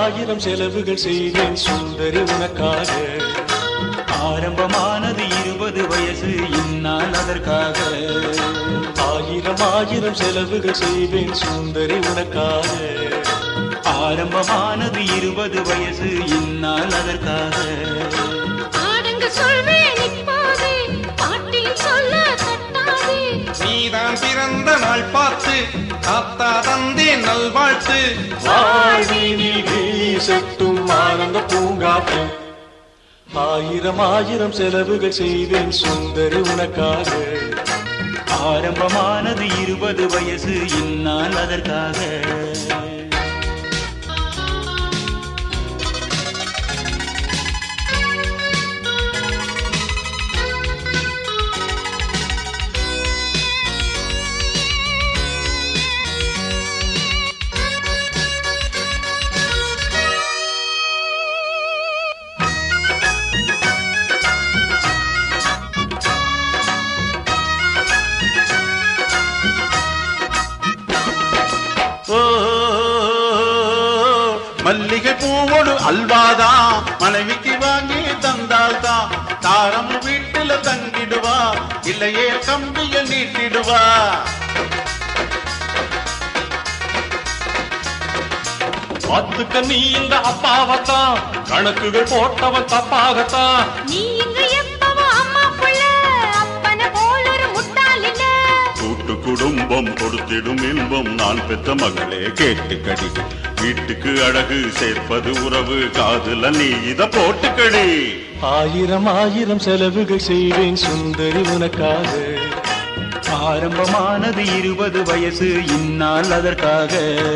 ஆயிரம் செலவுகள் செய்வேன் சுந்தரி உனக்காக. ஆரம்பமானது 20 வயசு இந்நாள் அதற்காக. ஆயிரம் செலவுகள் செய்வேன் சுந்தரி உனக்காக. ஆரம்பமானது 20 வயசு இந்நாள் அதற்காக. ஆடங்க சொல்வேன் இப்போதே பாட்டில் சொல்ல தட்டாதே. நீதான் பிறந்த நாள் பார்த்து தாத்தா தந்தே நல்வாழ்த்து. வாழ்வினில் வீசட்டும் ஆனந்த பூங்காற்று. ஆயிரம் செலவுகள் செய்வேன் சுந்தரி உனக்காக. ஆரம்பமானது 20 வயசு இந்நாள் அதற்காக. மல்லிகை பூவோடு அல்வாதான் மனைவிக்கு வாங்கி தந்தால்தான் தாரம் வீட்டில தங்கிடுவா, இல்லையே கம்பிய நீட்டிடுவா. பார்த்துக்க நீ இந்த அப்பாவத்தான், கணக்குகள் போட்டவன் தப்பாகத்தான். நீ இங்க எப்பவோ அம்மா புள்ள, அப்பன போல ஒரு முட்டாள் இல்ல. கூட்டு குடும்பம் கொடுத்திடும் இன்பம் நான் பெற்ற மகளே கேட்டுக்கடி. வீட்டுக்கு அழகு சேர்ப்பது உறவு, காதுல நீ இத போட்டுக்கடி. ஆயிரம் செலவுகள் செய்வேன் சுந்தரி உனக்காக. ஆரம்பமானது 20 வயசு இந்நாள் அதற்காக.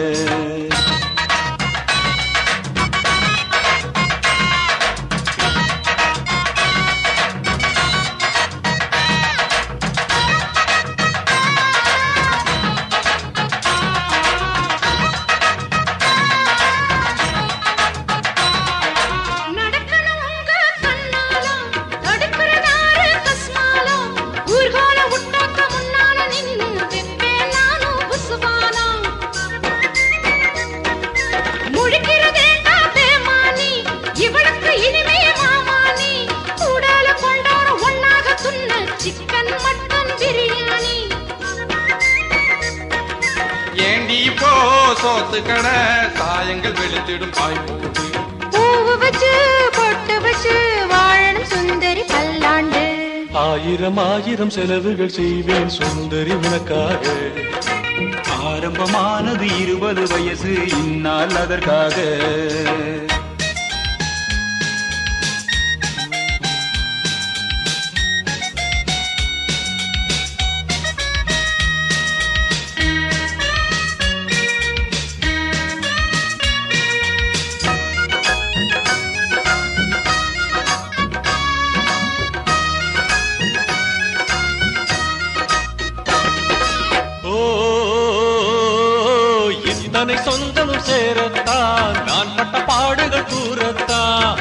ஏண்டி போ சோத்து கடை சாயங்கள் வெளுத்திடும் பாய் போட்டு. பூவு வச்சு பொட்டு வச்சு வாழணும் சுந்தரி பல்லாண்டு. ஆயிரம் செலவுகள் செய்வேன் சுந்தரி உனக்காக. ஆரம்பமானது 20 வயசு இந்நாள் அதற்காக. தன்னை சொந்தமும் சேரத்தான் நான் பட்ட பாடுகள் கூறத்தான்.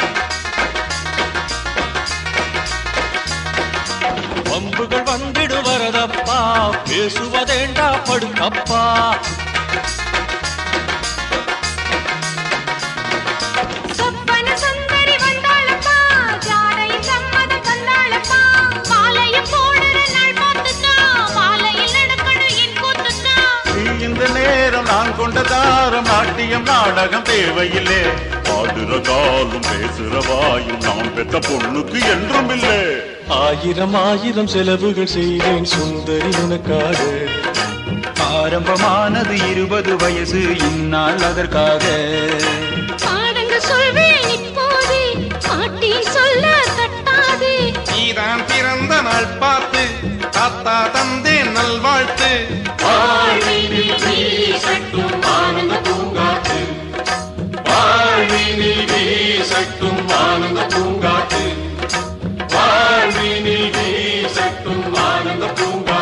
வம்புகள் வந்திடு வரதப்பா, பேசுவதேண்டா படுக்கப்பா. நான் கொண்ட தாரம் நாட்டியம் நாடகம் தேவையில்லை. ஆடுற காலும் பேசுற வாயும் நாம் பெற்ற பொண்ணுக்கு என்றும் இல்லை. ஆயிரம் செலவுகள் செய்வேன் சுந்தரி உனக்காக. ஆரம்பமானது 20 வயசு இந்நாள் அதற்காக. பாடங்க சொல்வேன் இப்போதே பாட்டில் சொல்ல தட்டாதே. நீதான் பிறந்த நாள் பார்த்து தாத்தா தந்தே நல்வாழ்த்து. வாழ்வினில் வீசட்டும் ஆனந்த பூங்காற்று. வாழ்வினில் வீசட்டும் ஆனந்த பூங்காற்று. வாழ்வினில் வீசட்டும் ஆனந்த பூங்காற்று.